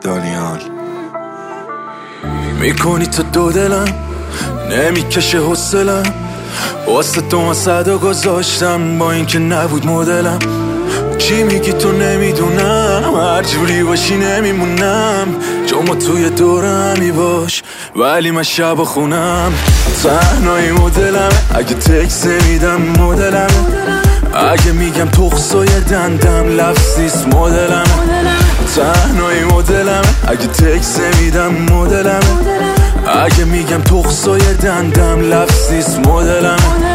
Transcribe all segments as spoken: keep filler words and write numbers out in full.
دانیال میکنی تو دو دلم نمیکشه حوصلم واسه تو من صدا گذاشتم با اینکه نبود مدلم چی میگی تو نمیدونم هر جوری باشی نمیمونم چون ما توی دورمی باش ولی من شب و خونم تنهایی مدلم اگه تکس میدم مدلم اگه میگم تخصای دندم لفظیست مدلم تنهایی مدلم اگه تکس میدم مدلم اگه میگم تخصای دندم لفظیست مدلم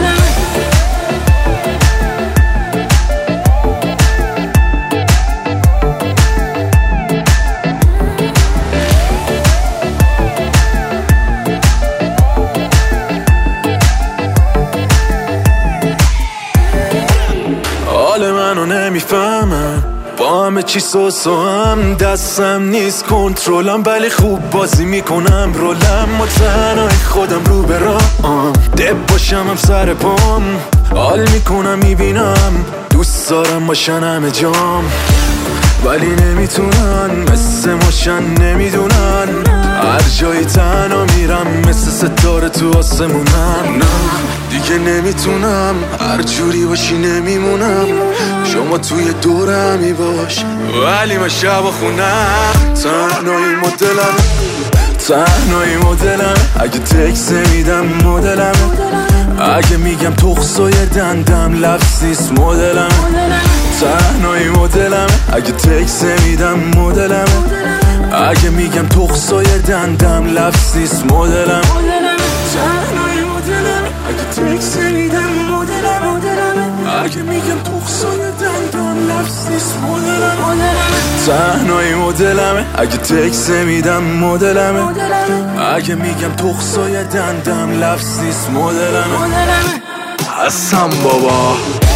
حال منو نمیفهمم با همه چی سوسو هم دستم نیست کنترلم ولی خوب بازی میکنم رولم متنای خودم رو برام دب باشم هم سر پام حال میکنم میبینم دوست دارم باشن همه جام ولی نمیتونن مثل ماشن نمیدونن هر جایی تنها میرم مثل ستاره تو آسمونم نه دیگه نمیتونم هر جوری باشی نمیمونم شما توی دورمی باش ولی من شب و خونم تنهایی مدلم تنهایی مدلم اگه تکس میدم مدلم اگه میگم تخصای دندم لفظیست مدلم تنهایی مدلم اگه تکس میدم مدلم اگه میگم تخصای دندم لفظیست مدلم تنهایی مدلم اگه تکس میدم مدلم اگه میگم تخصای دندم لفظیست مدلم تنهایی مدلم اگه تکس میدم مدلم اگه میگم تخصای دندم لفظیست مدلم هستم بابا